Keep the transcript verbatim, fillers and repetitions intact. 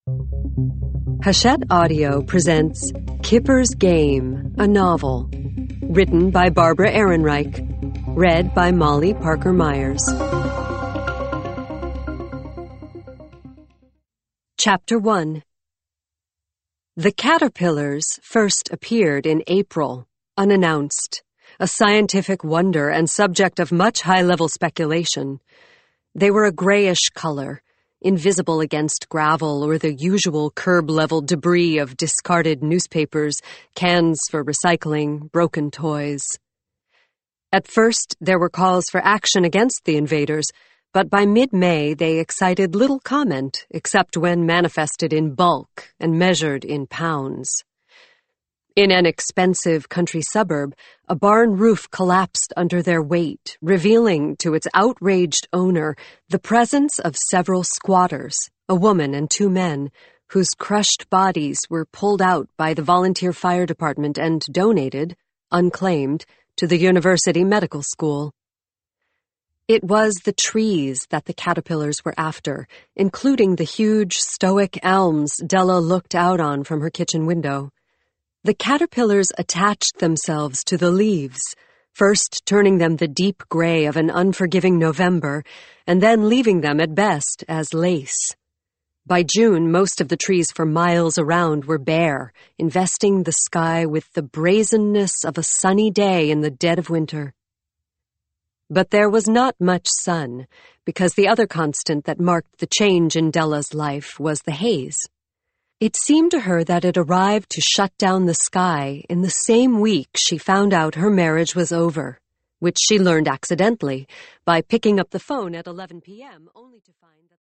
Hachette Audio presents Kipper's Game, a novel. Written by Barbara Ehrenreich. Read by Molly Parker Myers. Chapter one. The caterpillars first appeared in April, unannounced, a scientific wonder and subject of much high-level speculation. They were a grayish color, invisible against gravel or the usual curb-level debris of discarded newspapers, cans for recycling, broken toys. At first, there were calls for action against the invaders, but by mid-May they excited little comment except when manifested in bulk and measured in pounds. In an expensive country suburb, a barn roof collapsed under their weight, revealing to its outraged owner the presence of several squatters, a woman and two men, whose crushed bodies were pulled out by the volunteer fire department and donated, unclaimed, to the university medical school. It was the trees that the caterpillars were after, including the huge, stoic elms Della looked out on from her kitchen window. The caterpillars attached themselves to the leaves, first turning them the deep gray of an unforgiving November, and then leaving them at best as lace. By June, most of the trees for miles around were bare, investing the sky with the brazenness of a sunny day in the dead of winter. But there was not much sun, because the other constant that marked the change in Della's life was the haze. It seemed to her that it arrived to shut down the sky in the same week she found out her marriage was over, which she learned accidentally by picking up the phone at eleven p.m. only to find that